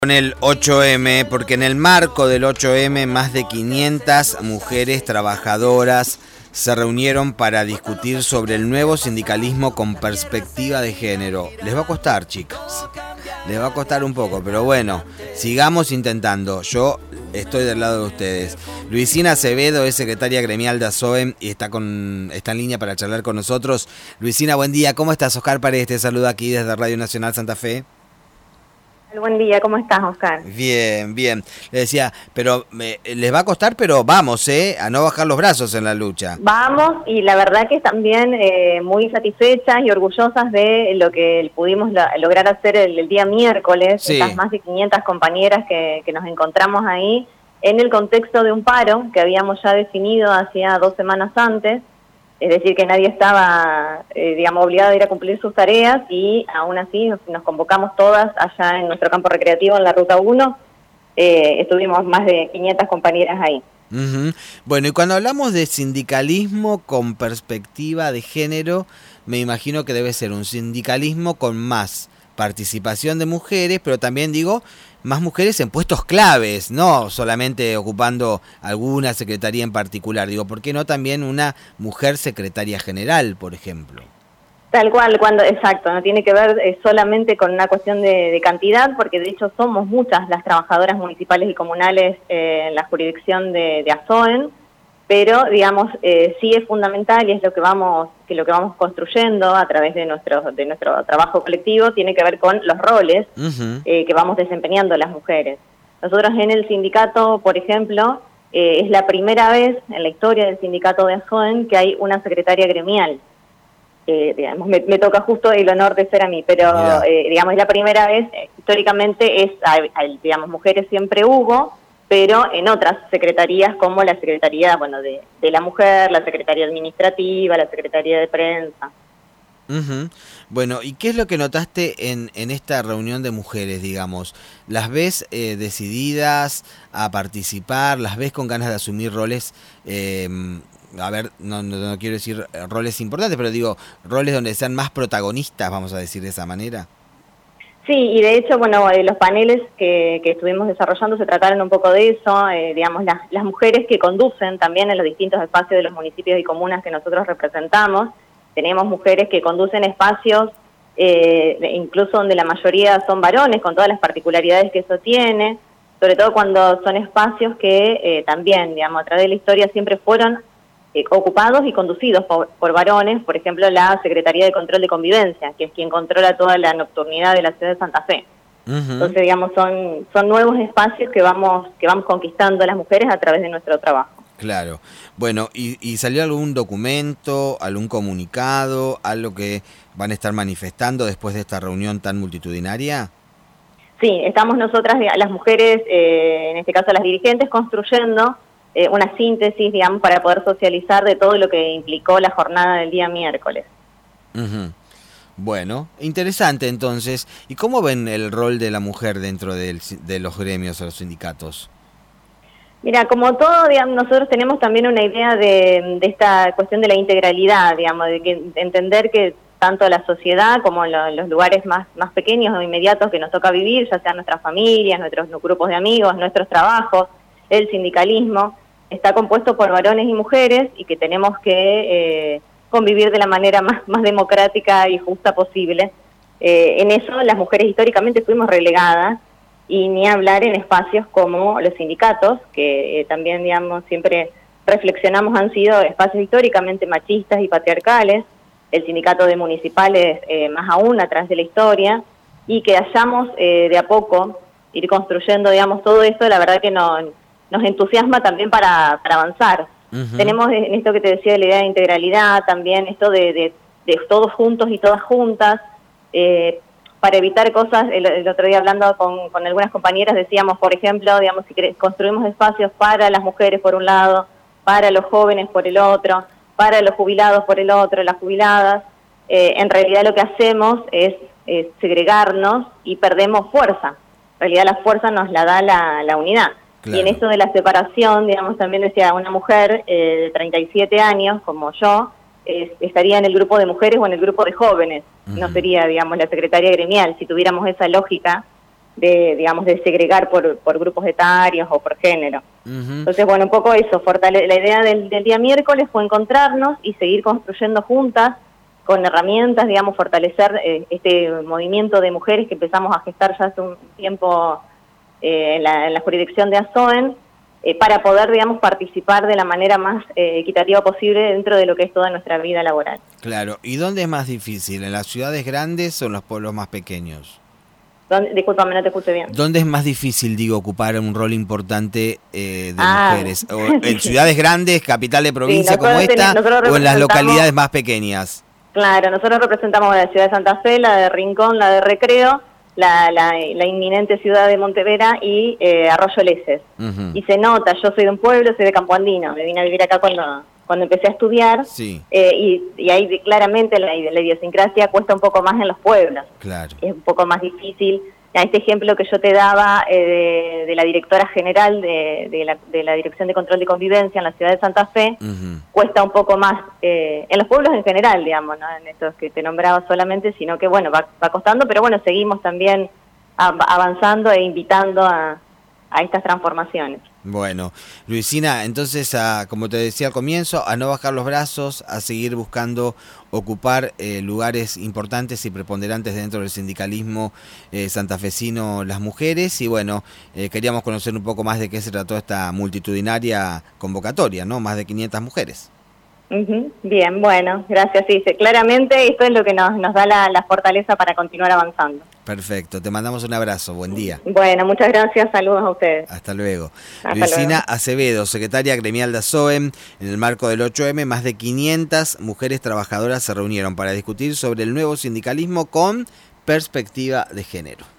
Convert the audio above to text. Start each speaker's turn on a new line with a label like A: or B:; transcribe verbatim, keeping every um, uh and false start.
A: Con el ocho eme, porque en el marco del ocho eme más de quinientas mujeres trabajadoras se reunieron para discutir sobre el nuevo sindicalismo con perspectiva de género. Les va a costar, chicas, les va a costar un poco, pero bueno, sigamos intentando. Yo estoy del lado de ustedes. Luisina Acevedo es secretaria gremial de ASOEM y está, con, está en línea para charlar con nosotros. Luisina, buen día, ¿cómo estás? Oscar Paredes te saluda aquí desde Radio Nacional Santa Fe.
B: Buen día, ¿cómo estás, Oscar?
A: Bien, bien. Le decía, pero me, les va a costar, pero vamos, ¿eh? A no bajar los brazos en la lucha.
B: Vamos, y la verdad que también eh, muy satisfechas y orgullosas de lo que pudimos la, lograr hacer el, el día miércoles,
A: Sí.
B: Estas más de quinientas compañeras que, que nos encontramos ahí, en el contexto de un paro que habíamos ya definido hacía dos semanas antes. Es decir, que nadie estaba, eh, digamos, obligado a ir a cumplir sus tareas y aún así nos, nos convocamos todas allá en nuestro campo recreativo, en la Ruta uno. Eh, estuvimos más de quinientas compañeras ahí.
A: Uh-huh. Bueno, y cuando hablamos de sindicalismo con perspectiva de género, me imagino que debe ser un sindicalismo con más participación de mujeres, pero también digo, más mujeres en puestos claves, no solamente ocupando alguna secretaría en particular. Digo, ¿por qué no también una mujer secretaria general, por ejemplo?
B: Tal cual, cuando exacto, no tiene que ver eh, solamente con una cuestión de, de cantidad, porque de hecho somos muchas las trabajadoras municipales y comunales eh, en la jurisdicción de, de ASOEM, pero digamos eh, sí es fundamental y es lo que vamos que lo que vamos construyendo a través de nuestro de nuestro trabajo colectivo, tiene que ver con los roles uh-huh. eh, que vamos desempeñando las mujeres. Nosotros en el sindicato, por ejemplo, eh, es la primera vez en la historia del sindicato de ASOEM que hay una secretaria gremial. Eh, digamos, me, me toca justo el honor de ser a mí, pero eh, digamos es la primera vez, eh, históricamente es, hay, hay, digamos, mujeres siempre hubo, pero en otras secretarías como la Secretaría, bueno, de, de la Mujer, la Secretaría Administrativa, la Secretaría de Prensa.
A: Uh-huh. Bueno, ¿y qué es lo que notaste en, en esta reunión de mujeres, digamos? ¿Las ves eh, decididas a participar? ¿Las ves con ganas de asumir roles? Eh, a ver, no, no, no quiero decir roles importantes, pero digo, roles donde sean más protagonistas, vamos a decir de esa manera.
B: Sí, y de hecho, bueno, eh, los paneles que, que estuvimos desarrollando se trataron un poco de eso, eh, digamos, las, las mujeres que conducen también en los distintos espacios de los municipios y comunas que nosotros representamos. Tenemos mujeres que conducen espacios, eh, incluso donde la mayoría son varones, con todas las particularidades que eso tiene, sobre todo cuando son espacios que eh, también, digamos, a través de la historia siempre fueron Eh, ocupados y conducidos por, por varones, por ejemplo la Secretaría de Control de Convivencia, que es quien controla toda la nocturnidad de la ciudad de Santa Fe. Uh-huh. Entonces, digamos, son son nuevos espacios que vamos que vamos conquistando las mujeres a través de nuestro trabajo.
A: Claro. Bueno, ¿y, y salió algún documento, algún comunicado, algo que van a estar manifestando después de esta reunión tan multitudinaria?
B: Sí, estamos nosotras, las mujeres, eh, en este caso las dirigentes, construyendo Eh, una síntesis, digamos, para poder socializar de todo lo que implicó la jornada del día miércoles.
A: Uh-huh. Bueno, interesante entonces. ¿Y cómo ven el rol de la mujer dentro del, de los gremios o los sindicatos?
B: Mira, como todo, digamos, nosotros tenemos también una idea de, de esta cuestión de la integralidad, digamos, de, que, de entender que tanto la sociedad como lo, los lugares más, más pequeños o inmediatos que nos toca vivir, ya sean nuestras familias, nuestros grupos de amigos, nuestros trabajos, el sindicalismo, está compuesto por varones y mujeres y que tenemos que eh, convivir de la manera más, más democrática y justa posible. Eh, en eso las mujeres históricamente fuimos relegadas y ni hablar en espacios como los sindicatos, que eh, también, digamos, siempre reflexionamos han sido espacios históricamente machistas y patriarcales, el sindicato de municipales eh, más aún a través de la historia, y que hayamos eh, de a poco ir construyendo, digamos, todo esto, la verdad que no... nos entusiasma también para, para avanzar. Uh-huh. Tenemos en esto que te decía de la idea de integralidad, también esto de, de, de todos juntos y todas juntas, eh, para evitar cosas, el, el otro día hablando con, con algunas compañeras decíamos, por ejemplo, digamos, si construimos espacios para las mujeres por un lado, para los jóvenes por el otro, para los jubilados por el otro, las jubiladas, eh, en realidad lo que hacemos es, es segregarnos y perdemos fuerza. En realidad la fuerza nos la da la, la unidad. Claro. Y en eso de la separación, digamos, también decía una mujer eh, de treinta y siete años, como yo, eh, estaría en el grupo de mujeres o en el grupo de jóvenes. Uh-huh. No sería, digamos, la secretaria gremial, si tuviéramos esa lógica de, digamos, de segregar por, por grupos etarios o por género. Uh-huh. Entonces, bueno, un poco eso, fortale- la idea del, del día miércoles fue encontrarnos y seguir construyendo juntas, con herramientas, digamos, fortalecer eh, este movimiento de mujeres que empezamos a gestar ya hace un tiempo eh, en, la, en la jurisdicción de Azoen, eh, para poder, digamos, participar de la manera más eh, equitativa posible dentro de lo que es toda nuestra vida laboral.
A: Claro, ¿y dónde es más difícil? ¿En las ciudades grandes o en los pueblos más pequeños?
B: ¿Dónde? Discúlpame, no te escuché bien.
A: ¿Dónde es más difícil, digo, ocupar un rol importante eh, de
B: ah.
A: mujeres? ¿O ¿En ciudades grandes, capital de provincia
B: sí,
A: como esta,
B: ten-
A: o en las localidades más pequeñas?
B: Claro, nosotros representamos la ciudad de Santa Fe, la de Rincón, la de Recreo, la, la, la inminente ciudad de Montevera y eh, Arroyo Leses. Uh-huh. Y se nota, yo soy de un pueblo, soy de Campo Andino, me vine a vivir acá cuando, cuando empecé a estudiar, sí. eh, y, y ahí claramente la, la idiosincrasia cuesta un poco más en los pueblos.
A: Claro.
B: Es un poco más difícil. A este ejemplo que yo te daba eh, de, de la directora general de, de, la, de la Dirección de Control de Convivencia en la ciudad de Santa Fe, uh-huh. cuesta un poco más, eh, en los pueblos en general, digamos, no en estos que te nombraba solamente, sino que, bueno, va, va costando, pero bueno, seguimos también avanzando e invitando a, a estas transformaciones.
A: Bueno, Luisina, entonces, a, como te decía al comienzo, a no bajar los brazos, a seguir buscando ocupar eh, lugares importantes y preponderantes dentro del sindicalismo eh, santafesino, las mujeres, y bueno, eh, queríamos conocer un poco más de qué se trató esta multitudinaria convocatoria, ¿no? Más de quinientas mujeres.
B: Uh-huh. Bien, bueno, gracias. Sí, sí, claramente esto es lo que nos, nos da la, la fortaleza para continuar avanzando.
A: Perfecto, te mandamos un abrazo, buen día.
B: Bueno, muchas gracias, saludos a ustedes.
A: Hasta luego.
B: Hasta
A: Luisina
B: luego.
A: Acevedo, secretaria gremial de Azoen, en el marco del ocho eme, más de quinientas mujeres trabajadoras se reunieron para discutir sobre el nuevo sindicalismo con perspectiva de género.